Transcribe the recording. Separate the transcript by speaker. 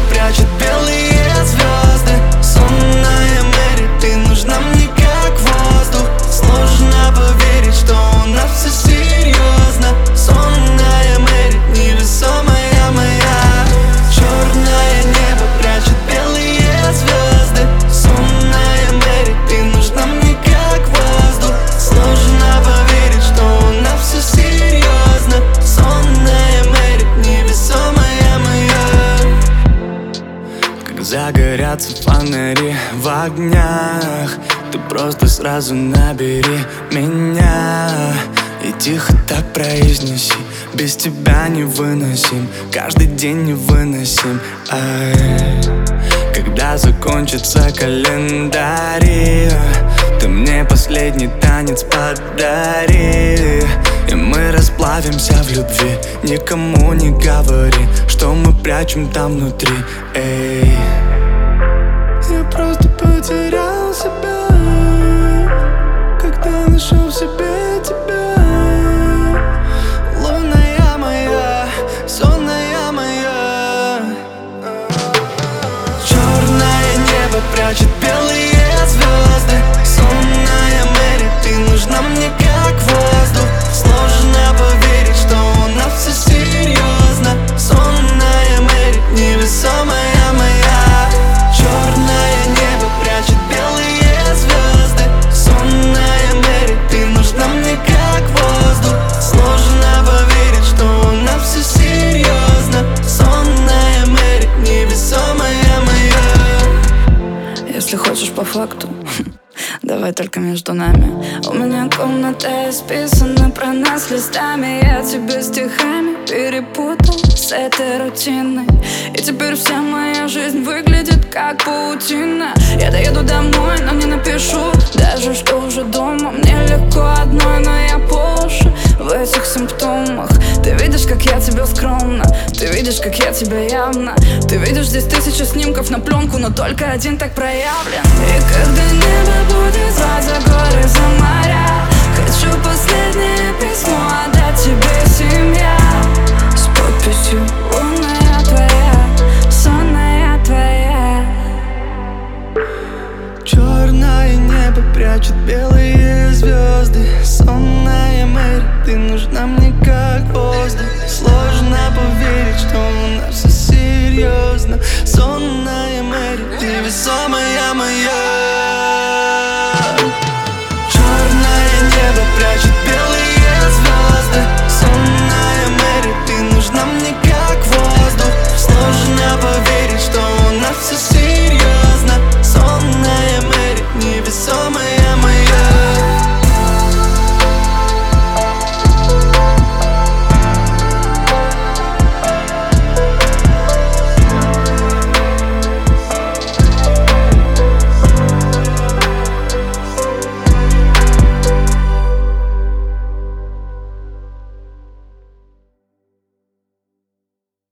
Speaker 1: прячет белые звезды. Сонная Мэри, ты нужна мне как воздух. Сложно поверить, что у нас все серьезно. Сонная Мэри, невесомая моя. Черное небо прячет белые звезды. Сонная Мэри, ты нужна мне как воздух. Сложно поверить, что у нас все серьезно. Сонная Мэри, невесомая моя. Как загорятся фонари в огнях, ты просто сразу набери меня и тихо так произнеси: без тебя невыносим, каждый день невыносим. Когда закончится календарь, ты мне последний танец подари, и мы расплавимся в любви. Никому не говори, что мы прячем там внутри. Эй, я просто потерял себя, когда нашел в себе тебя. Лунная моя, сонная моя. Черное небо прячет белые звезды. Сонная Мэри, ты нужна мне как воздух. Сложно поверить, что у нас все серьезно. Сонная Мэри, невесомая моя. Черное небо прячет белые звезды. Сонная Мэри, ты нужна мне как воздух. Сложно поверить, что у нас все серьезно. Сонная Мэри, невесомая моя.
Speaker 2: Если хочешь по факту, давай только между нами. У меня комната исписана про нас листами. Я тебя стихами перепутал с этой рутиной, и теперь вся моя жизнь выглядит как паутина. Я доеду домой, но не напишу даже, что уже дома. Мне легко одной, но я по уши в этих симптомах. Ты видишь, как я тебя скромно, ты видишь, как я тебя явно. Ты видишь здесь тысячи снимков на пленку, но только один так проявлен. И когда небо будет звать за горы, за моря, хочу последнее письмо отдать тебе, семья, с подписью: лунная твоя, сонная твоя.
Speaker 1: Черное небо прячет белые звезды. Сонная Мэри, ты нужна мне как воздух. Сложно поверить, что у нас все серьезно. Сонная Мэри, невесомая моя. Черное небо прячет белые звезды. Сонная Мэри, ты нужна мне как воздух. Сложно поверить, что у нас все серьезно. Сонная Мэри, невесомая.